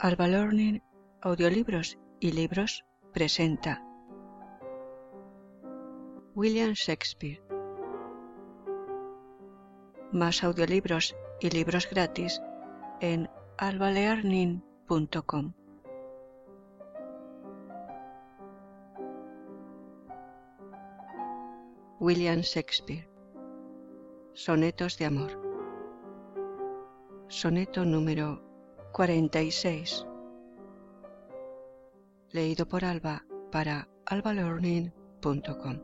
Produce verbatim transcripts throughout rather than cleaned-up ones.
Alba Learning, Audiolibros y Libros presenta William Shakespeare. Más audiolibros y libros gratis en alba learning punto com. William Shakespeare. Sonetos de amor. Soneto número cuarenta y seis. Leído por Alba para alba learning punto com.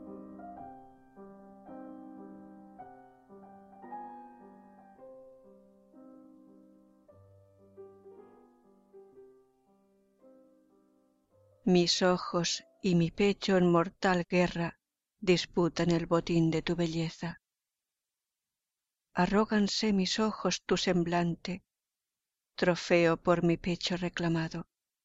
Mis ojos y mi pecho en mortal guerra disputan el botín de tu belleza. Arróganse mis ojos tu semblante, trofeo por mi pecho reclamado.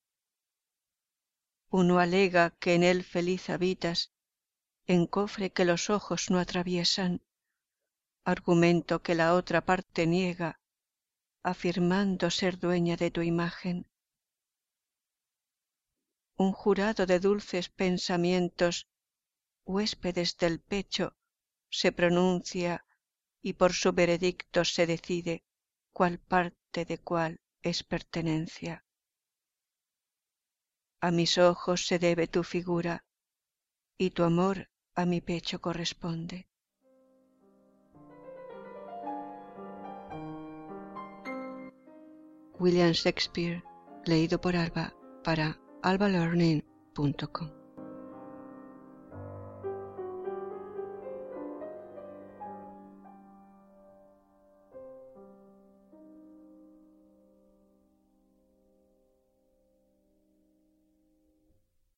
Uno alega que en él feliz habitas, en cofre que los ojos no atraviesan, argumento que la otra parte niega, afirmando ser dueña de tu imagen. Un jurado de dulces pensamientos, huéspedes del pecho, se pronuncia y por su veredicto se decide cuál parte de cuál es pertenencia. A mis ojos se debe tu figura, y tu amor a mi pecho corresponde. William Shakespeare, leído por Alba para alba learning punto com.